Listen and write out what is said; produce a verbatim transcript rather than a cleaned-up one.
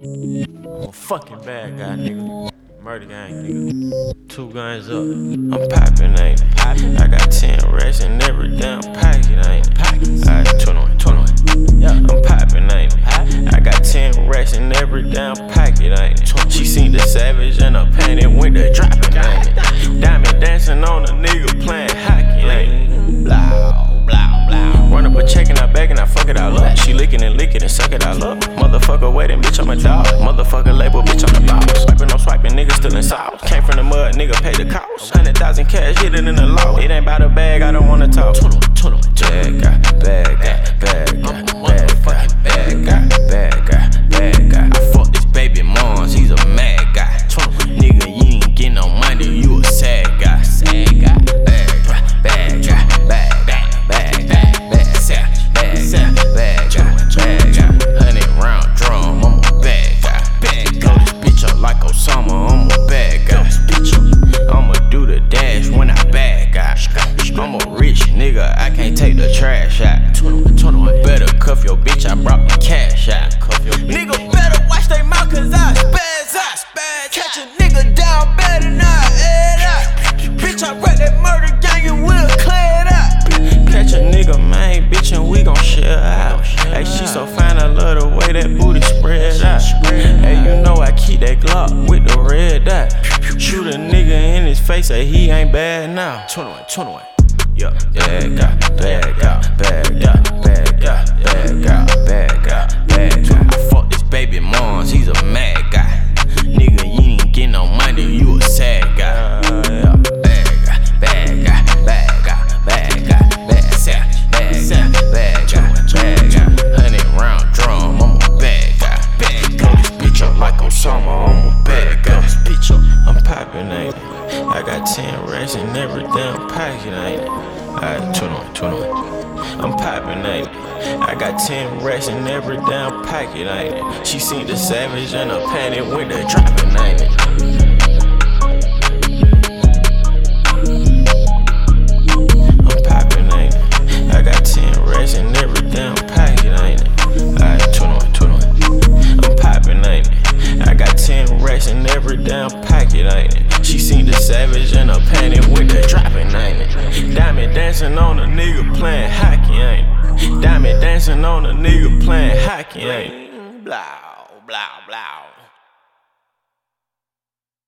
I'm a fucking bad guy, nigga. Murder gang, nigga. Two guns up. I'm poppin', ain't it? I got ten racks in every damn packet, ain't it? Alright, twenty-one, twenty-one. I'm poppin', ain't it? I got ten racks in every damn packet, ain't it? She seen the savage and her panty went to droppin', ain't it? Diamond dancing on a nigga playin' hockey, ain't it? Blah, blah, blah. Run up a check and I bag and I fuck it all up. She lickin' and lick it and suck it all up. Motherfucker waiting, bitch, I'm a dog. Motherfucker label, bitch, I'm the boss. Swiping, I'm swiping, nigga still in sauce. Came from the mud, nigga pay the cost. Hundred thousand cash, hit it in the law. It ain't about a bag, I don't wanna talk. Bad guy, bad guy, bad guy, bad guy, bad guy, bad guy, bad guy. I fuck this baby moms, he's a mad guy. Nigga, you ain't get no money, you a sad guy. Sad guy, bad guy, bad guy, bad guy, bad guy, bad guy, bad guy, bad guy, bad guy. Hundred round drum, I'm a bad guy. Bad guy, this bitch up like Osama, I'm a bad guy. I'ma do the dash when I bad guy. I'm a rich nigga, I can't take the trash out. Better cuff your bitch, I brought the cash out. Nigga better watch they mouth cause I spaz out. Catch a nigga down bad and I head out. Bitch, I wreck that murder gang and we'll clear it out. Catch a nigga, man, bitch, and we gon' share out. Hey, she so fine, I love the way that booty spread out. Hey, you know I keep that Glock with the red dot. Shoot a nigga in his face, say he ain't bad now. twenty-one, twenty-one. Yeah, bad guy, bad guy, bad guy, bad guy, bad guy, bad guy, bad guy. I fuck this baby moms, he's a mad guy. Nigga, you ain't get no money, you a sad guy. Bad guy, bad guy, bad guy, bad guy, bad guy, bad guy, bad guy, bad guy. Hundred round drum, I'm a bad guy. Bad guy, this bitch up like Osama, I'm a bad guy. I'm poppin', ain't it? I got ten racks in every damn packet, ain't it? Alright, twenty-one, twenty-one. I'm poppin', ain't it? I got ten racks in every damn packet, ain't it? She seen the savage and her panty went to droppin', ain't it? I'm poppin', ain't it? I got ten racks in every damn packet, ain't it? Alright, twenty-one, twenty-one. I'm poppin', ain't it? I got ten racks in every damn packet, ain't it? She seen the savage and her panty went to droppin', ain't it? Diamond dancing on a nigga playin' hockey, ain't it? Diamond dancing on a nigga playin' hockey, ain't it? Blah, blah, blah.